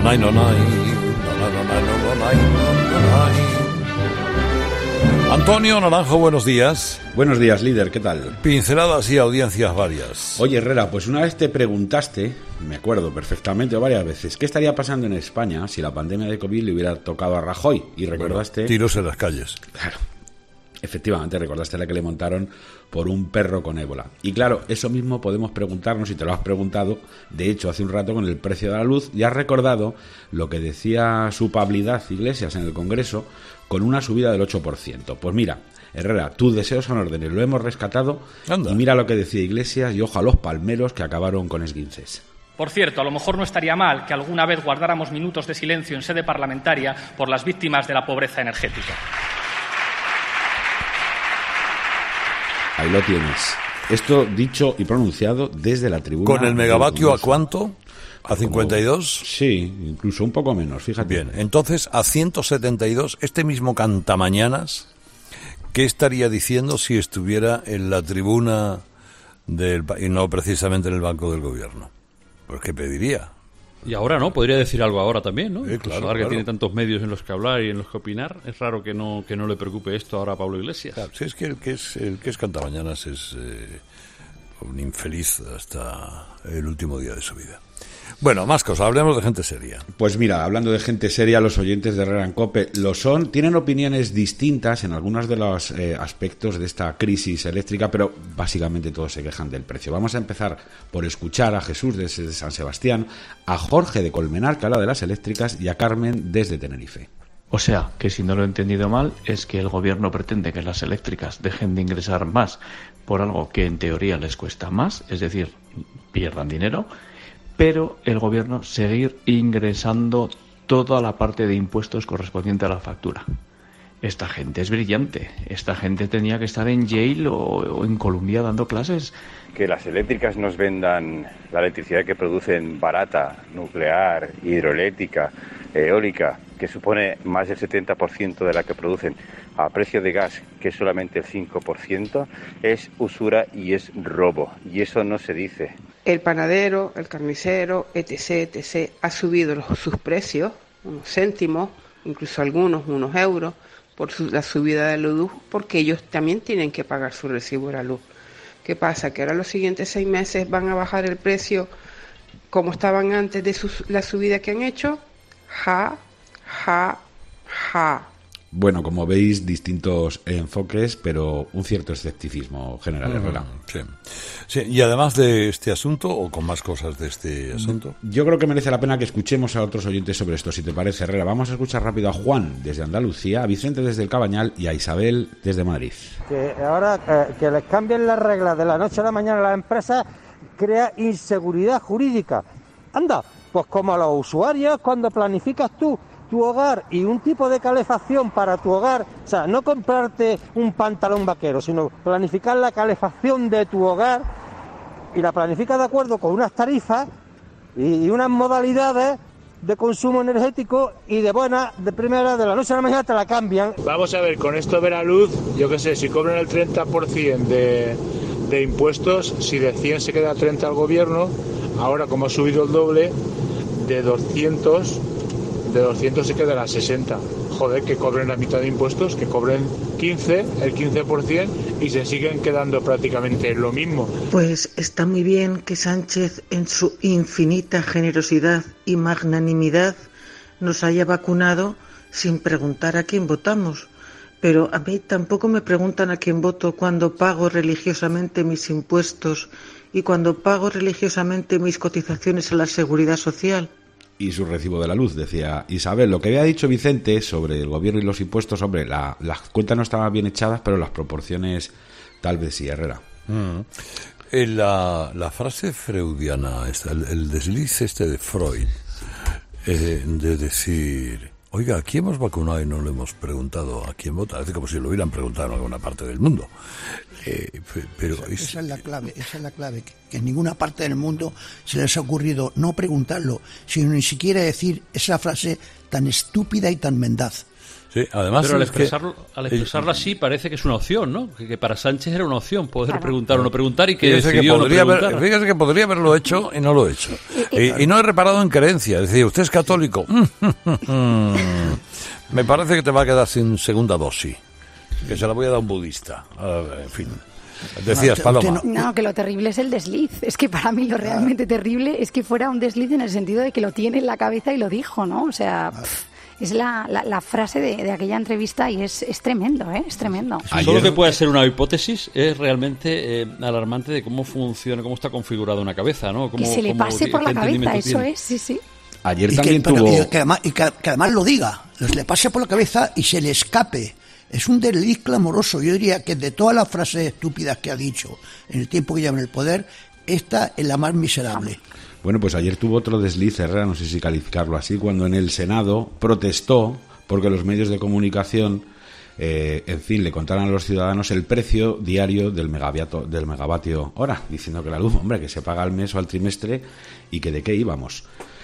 Antonio Naranjo, buenos días. Buenos días, líder, ¿qué tal? Pinceladas y audiencias varias. Oye, Herrera, pues una vez te preguntaste, me acuerdo perfectamente varias veces, ¿qué estaría pasando en España si la pandemia de COVID le hubiera tocado a Rajoy? Y recordaste... Bueno, tiros en las calles. Claro. Efectivamente, recordaste la que le montaron por un perro con ébola. Y claro, eso mismo podemos preguntarnos, y te lo has preguntado, de hecho, hace un rato con el precio de la luz, y has recordado lo que decía su pabilidad Iglesias en el Congreso, con una subida del 8%. Pues mira, Herrera, tus deseos son órdenes, lo hemos rescatado. Anda. Y mira lo que decía Iglesias, y ojo a los palmeros que acabaron con esguinces. Por cierto, a lo mejor no estaría mal que alguna vez guardáramos minutos de silencio en sede parlamentaria por las víctimas de la pobreza energética. Ahí lo tienes. Esto dicho y pronunciado desde la tribuna. ¿Con el megavatio a cuánto? ¿A 52? Sí, incluso un poco menos, fíjate. Bien, entonces a 172, este mismo cantamañanas, ¿qué estaría diciendo si estuviera en la tribuna y no precisamente en el Banco del Gobierno? Pues ¿qué pediría? Y ahora no, podría decir algo ahora también, ¿no? Claro, ahora que tiene tantos medios en los que hablar y en los que opinar, es raro que no le preocupe esto ahora a Pablo Iglesias. Claro, sí, es que el que es cantamañanas es un infeliz hasta el último día de su vida. Bueno, más cosas, hablemos de gente seria. Pues mira, hablando de gente seria, los oyentes de Herrera en COPE lo son, tienen opiniones distintas en algunos de los aspectos de esta crisis eléctrica, pero básicamente todos se quejan del precio. Vamos a empezar por escuchar a Jesús desde San Sebastián, a Jorge de Colmenar, que habla de las eléctricas, y a Carmen desde Tenerife. O sea, que si no lo he entendido mal, es que el gobierno pretende que las eléctricas dejen de ingresar más por algo que en teoría les cuesta más, es decir, pierdan dinero, pero el gobierno seguir ingresando toda la parte de impuestos correspondiente a la factura. Esta gente es brillante. Esta gente tenía que estar en Yale o en Columbia dando clases. Que las eléctricas nos vendan la electricidad que producen barata, nuclear, hidroeléctrica, eólica, que supone más del 70% de la que producen, a precio de gas, que es solamente el 5%, es usura y es robo. Y eso no se dice. El panadero, el carnicero, etc., ha subido sus precios, unos céntimos, incluso algunos, unos euros, por la subida de la luz, porque ellos también tienen que pagar su recibo de la luz. ¿Qué pasa? Que ahora los siguientes 6 meses van a bajar el precio como estaban antes de la subida que han hecho. Ja. Bueno, como veis, distintos enfoques, pero un cierto escepticismo general, Herrera. Sí, y además de este asunto, o con más cosas de este asunto. Yo creo que merece la pena que escuchemos a otros oyentes sobre esto, si te parece, Herrera. Vamos a escuchar rápido a Juan desde Andalucía, a Vicente desde el Cabañal y a Isabel desde Madrid. Que ahora que les cambien las reglas de la noche a la mañana a las empresas crea inseguridad jurídica. Anda, pues como a los usuarios cuando planificas tu hogar y un tipo de calefacción para tu hogar, o sea, no comprarte un pantalón vaquero, sino planificar la calefacción de tu hogar y la planificas de acuerdo con unas tarifas y unas modalidades de consumo energético y de primera, de la noche a la mañana te la cambian. Vamos a ver, con esto de la luz, yo qué sé, si cobran el 30% de impuestos, si de 100 se queda 30 al gobierno, ahora como ha subido el doble, de 200 se quedará a 60. Joder, que cobren la mitad de impuestos, que cobren el 15% y se siguen quedando prácticamente lo mismo. Pues está muy bien que Sánchez, en su infinita generosidad y magnanimidad, nos haya vacunado sin preguntar a quién votamos. Pero a mí tampoco me preguntan a quién voto cuando pago religiosamente mis impuestos y cuando pago religiosamente mis cotizaciones a la Seguridad Social. Y su recibo de la luz, decía Isabel. Lo que había dicho Vicente sobre el gobierno y los impuestos, hombre, las cuentas no estaban bien echadas, pero las proporciones tal vez sí, Herrera. La frase freudiana, el desliz de Freud, de decir, oiga, aquí hemos vacunado y no le hemos preguntado a quién vota, es como si lo hubieran preguntado en alguna parte del mundo. Pero esa es la clave, que en ninguna parte del mundo se les ha ocurrido no preguntarlo, sino ni siquiera decir esa frase tan estúpida y tan mendaz. Sí, además pero al expresarlo así parece que es una opción, ¿no? Que para Sánchez era una opción poder preguntar o no preguntar y que decidió no preguntar. Fíjese que podría haberlo hecho y no lo he hecho. Y no he reparado en creencia. Es decir, ¿usted es católico? Me parece que te va a quedar sin segunda dosis. Que se la voy a dar a un budista. En fin. Decías, Paloma. No, que lo terrible es el desliz. Es que para mí lo realmente terrible es que fuera un desliz en el sentido de que lo tiene en la cabeza y lo dijo, ¿no? O sea... Es la frase de aquella entrevista y es tremendo, ¿eh? Es tremendo. Solo que puede ser una hipótesis es realmente alarmante de cómo funciona, cómo está configurada una cabeza, ¿no? Que se le pase por la cabeza, eso es, sí. Ayer y también que además lo diga, le pase por la cabeza y se le escape. Es un desliz clamoroso. Yo diría que de todas las frases estúpidas que ha dicho en el tiempo que lleva en el poder, esta es la más miserable. Bueno, pues ayer tuvo otro desliz, Herrera, no sé si calificarlo así, cuando en el Senado protestó porque los medios de comunicación, en fin, le contaran a los ciudadanos el precio diario del megavatio hora, diciendo que la luz, hombre, que se paga al mes o al trimestre y que de qué íbamos.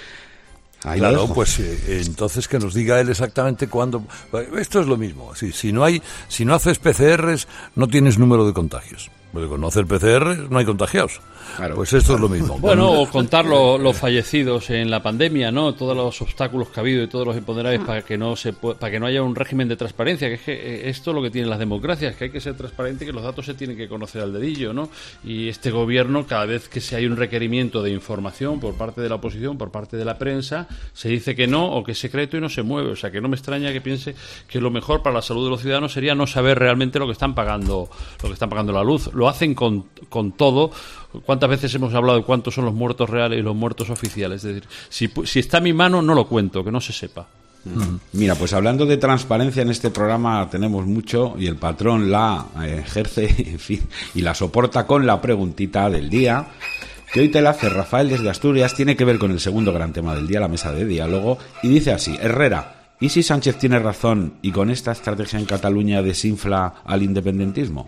Ahí claro, pues entonces que nos diga él exactamente cuándo. Esto es lo mismo. Si no haces PCRs, no tienes número de contagios. Porque con no hacer PCR no hay contagiados. Claro. Pues esto es lo mismo. Bueno, o contar los fallecidos en la pandemia, ¿no? Todos los obstáculos que ha habido y todos los imponderables para que no haya un régimen de transparencia, que es que esto es lo que tienen las democracias, que hay que ser transparente y que los datos se tienen que conocer al dedillo, ¿no? Y este gobierno, cada vez que hay un requerimiento de información por parte de la oposición, por parte de la prensa, se dice que no o que es secreto y no se mueve. O sea, que no me extraña que piense que lo mejor para la salud de los ciudadanos sería no saber realmente lo que están pagando la luz. Lo hacen con todo. ¿Cuántas veces hemos hablado de cuántos son los muertos reales y los muertos oficiales? Es decir, si está en mi mano, no lo cuento, que no se sepa. Mira, pues hablando de transparencia en este programa tenemos mucho y el patrón la ejerce, en fin, y la soporta con la preguntita del día, que hoy te la hace Rafael desde Asturias, tiene que ver con el segundo gran tema del día, la mesa de diálogo, y dice así: Herrera, ¿y si Sánchez tiene razón y con esta estrategia en Cataluña desinfla al independentismo?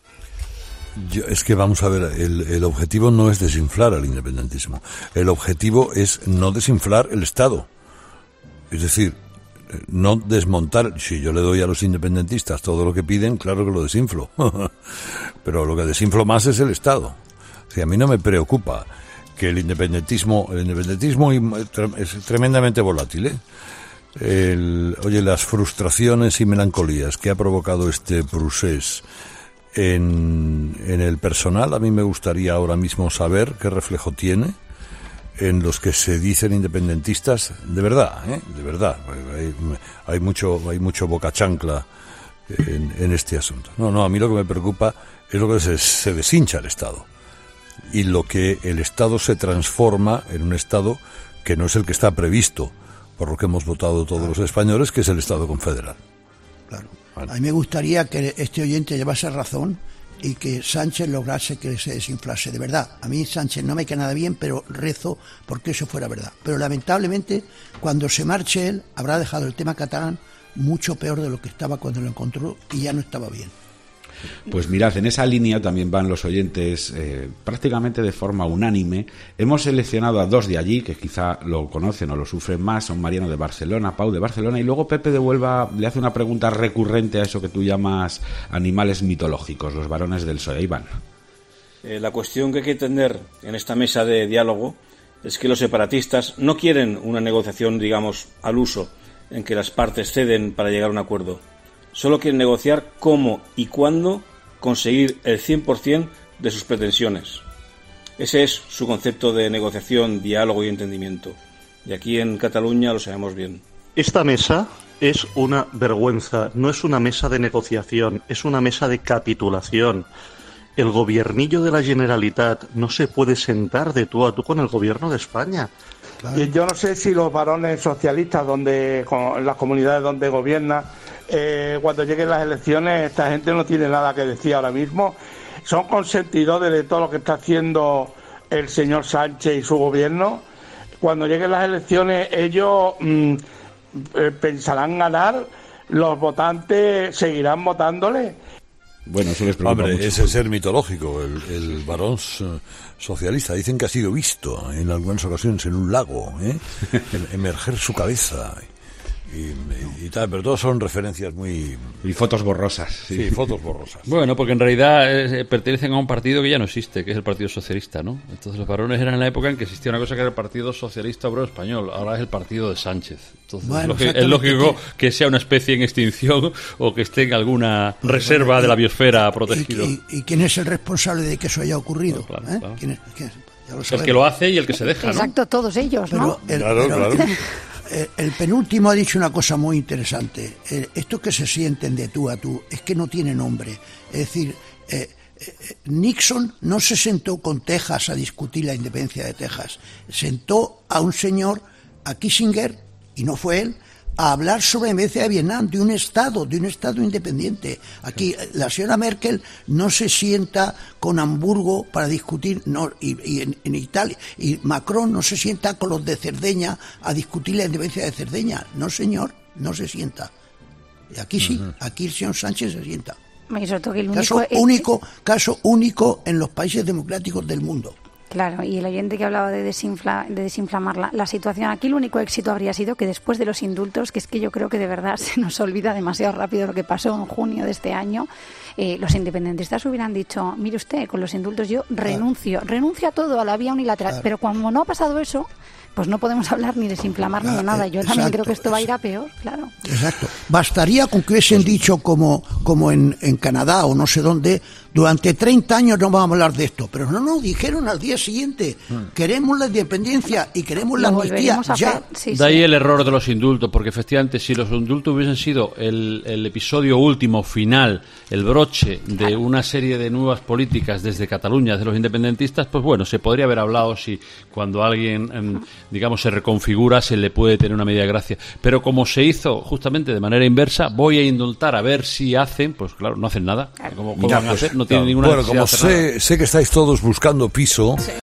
Es que vamos a ver, el objetivo no es desinflar al independentismo. El objetivo es no desinflar el Estado. Es decir, no desmontar. Si yo le doy a los independentistas todo lo que piden, claro que lo desinflo. Pero lo que desinflo más es el Estado. O sea, a mí no me preocupa que el independentismo es tremendamente volátil, ¿eh? Oye, las frustraciones y melancolías que ha provocado este procés en el personal, a mí me gustaría ahora mismo saber qué reflejo tiene en los que se dicen independentistas de verdad, de verdad. Hay mucho boca chancla en este asunto. No, a mí lo que me preocupa es lo que se deshincha el Estado y lo que el Estado se transforma en un Estado que no es el que está previsto por lo que hemos votado todos los españoles, que es el Estado confederal. Claro. A mí me gustaría que este oyente llevase razón y que Sánchez lograse que se desinflase. De verdad, a mí Sánchez no me cae nada bien, pero rezo porque eso fuera verdad. Pero lamentablemente, cuando se marche él, habrá dejado el tema catalán mucho peor de lo que estaba cuando lo encontró y ya no estaba bien. Pues mirad, en esa línea también van los oyentes prácticamente de forma unánime. Hemos seleccionado a dos de allí que quizá lo conocen o lo sufren más. Son Mariano de Barcelona, Pau de Barcelona, y luego Pepe de Huelva le hace una pregunta recurrente a eso que tú llamas animales mitológicos, los varones del PSOE. Iván. La cuestión que hay que entender en esta mesa de diálogo es que los separatistas no quieren una negociación, digamos, al uso, en que las partes ceden para llegar a un acuerdo. Solo quieren negociar cómo y cuándo conseguir el 100% de sus pretensiones. Ese es su concepto de negociación, diálogo y entendimiento. Y aquí en Cataluña lo sabemos bien. Esta mesa es una vergüenza, no es una mesa de negociación, es una mesa de capitulación. El gobiernillo de la Generalitat no se puede sentar de tú a tú con el gobierno de España. Claro. Yo no sé si los varones socialistas, con las comunidades donde gobierna, cuando lleguen las elecciones, esta gente no tiene nada que decir ahora mismo. Son consentidores de todo lo que está haciendo el señor Sánchez y su gobierno. Cuando lleguen las elecciones, ellos pensarán ganar, los votantes seguirán votándole. Bueno, eso les preocupa mucho. Ese es ser mitológico, el varón socialista. Dicen que ha sido visto en algunas ocasiones en un lago, emerger su cabeza. y tal, pero todos son referencias muy... Y fotos borrosas. Sí, fotos borrosas. Bueno, porque en realidad pertenecen a un partido que ya no existe, que es el Partido Socialista, ¿no? Entonces los varones eran en la época en que existía una cosa que era el Partido Socialista Obrero Español, ahora es el Partido de Sánchez. Entonces bueno, es lógico que sea una especie en extinción o que esté en alguna reserva de la biosfera protegido. ¿Y quién es el responsable de que eso haya ocurrido? Claro. ¿Quién es? El que lo hace y el que se deja, ¿no? Exacto, todos ellos, ¿no? Claro. El penúltimo ha dicho una cosa muy interesante. Esto que se sienten de tú a tú es que no tiene nombre. Es decir, Nixon no se sentó con Texas a discutir la independencia de Texas. Sentó a un señor, a Kissinger, y no fue él, a hablar sobre la independencia de Vietnam, de un Estado independiente. Aquí la señora Merkel no se sienta con Hamburgo para discutir, y en Italia, y Macron no se sienta con los de Cerdeña a discutir la independencia de Cerdeña. No, señor, no se sienta. Y aquí sí, aquí el señor Sánchez se sienta. Caso único en los países democráticos del mundo. Claro, y el oyente que hablaba de desinflamar la situación, aquí el único éxito habría sido que después de los indultos, que es que yo creo que de verdad se nos olvida demasiado rápido lo que pasó en junio de este año, los independentistas hubieran dicho, mire usted, con los indultos yo renuncio a todo, a la vía unilateral, pero cuando no ha pasado eso, pues no podemos hablar ni desinflamar ni de nada. Yo también creo que esto va a ir a peor, claro. Exacto. Bastaría con que hubiesen dicho como en Canadá o no sé dónde, durante 30 años no vamos a hablar de esto. Pero no, dijeron al día siguiente, queremos la independencia y queremos la amnistía ya. De ahí el error de los indultos, porque efectivamente si los indultos hubiesen sido el episodio último, final, el broche de una serie de nuevas políticas desde Cataluña, de los independentistas, pues bueno, se podría haber hablado si cuando alguien... digamos, se reconfigura, se le puede tener una medida de gracia. Pero como se hizo justamente de manera inversa, voy a indultar a ver si hacen, pues claro, no hacen nada. ¿Cómo van a hacer? No tienen ninguna necesidad. Bueno, como sé que estáis todos buscando piso... Sí.